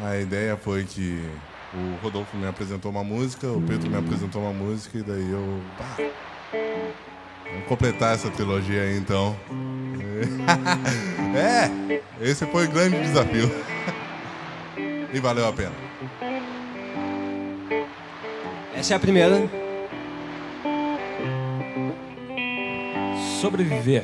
A ideia foi que o Rodolfo me apresentou uma música, o Pedro me apresentou uma música e daí eu... vamos completar essa trilogia aí, então. Esse foi o grande desafio. E valeu a pena. Essa é a primeira. Sobreviver.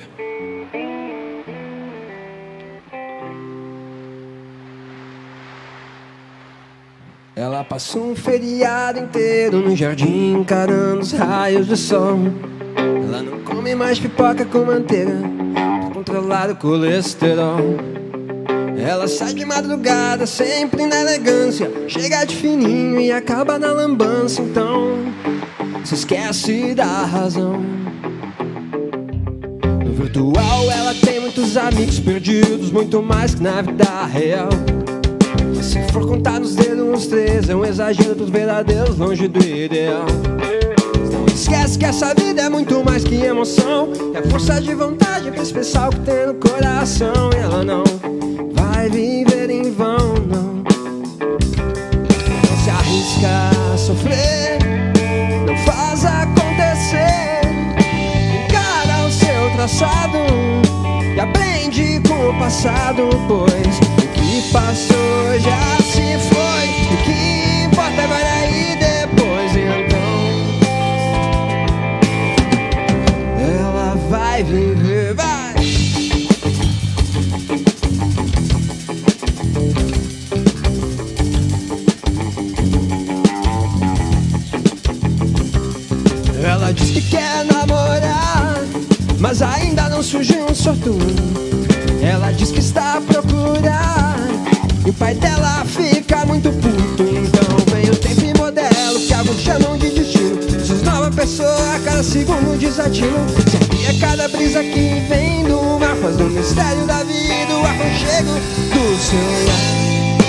Ela passou um feriado inteiro no jardim, encarando os raios do sol. Ela não come mais pipoca com manteiga pra controlar o colesterol. Ela sai de madrugada, sempre na elegância, chega de fininho e acaba na lambança. Então, se esquece da razão. No virtual ela tem muitos amigos perdidos, muito mais que na vida real. Mas se for contar nos dedos uns 3, é um exagero pros verdadeiros, longe do ideal. Não esquece que essa vida é muito mais que emoção, é força de vontade pra esse pessoal que tem no coração. E ela não vai viver em vão, não. Não se arrisca a sofrer, não faz acontecer. Encara o seu traçado e aprende com o passado, pois o que passou já se foi. O que importa agora e depois, então ela vai viver, vai. Ela diz que quer namorar, mas ainda não surgiu um sortudo. Ela diz que está a procurar e o pai dela fica muito puto. Então vem o tempo e modelo que alguns chamam de destino. Sus nova pessoa a cada segundo desatino. Sabia cada brisa que vem do mar, faz do mistério da vida o aconchego do seu olhar.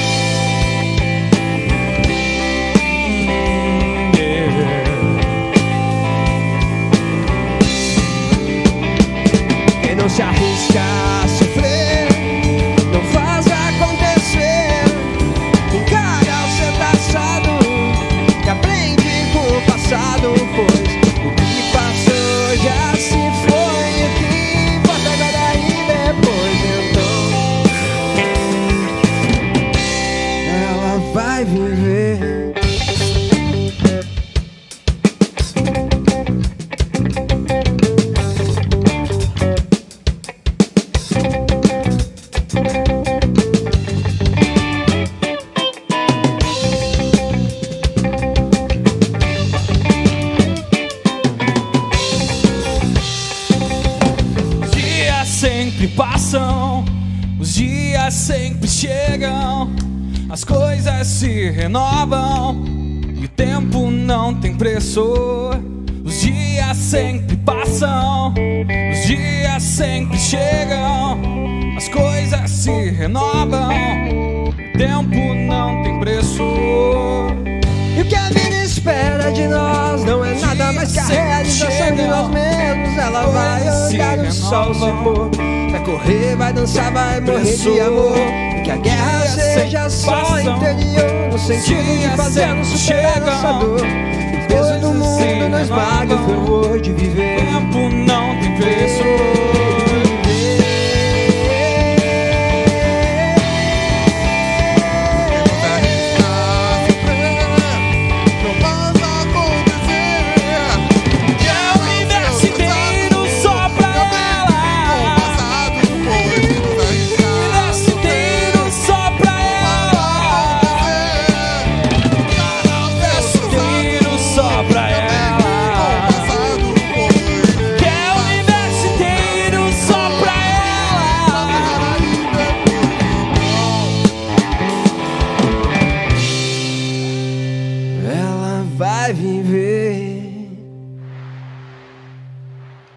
Quem não se arrisca a sofrer, não faz acontecer. Encara o seu passado e aprende com o passado, pois o que passou já se foi. O que importa agora e depois, então ela vai viver. Sempre passam, os dias sempre chegam, as coisas se renovam e o tempo não tem preço. Os dias sempre passam, os dias sempre chegam, as coisas se renovam, o tempo não tem preço. E o que a vida espera de nós não é nada mais que a realização de nós mesmos. Ela vai olhar o sol se pôr, vai correr, vai dançar, vai morrer de amor. E que a guerra seja só interior, no sentido de fazer-nos superar nossa dor. O peso do mundo não esmaga o fervor de viver. O tempo não tem preço.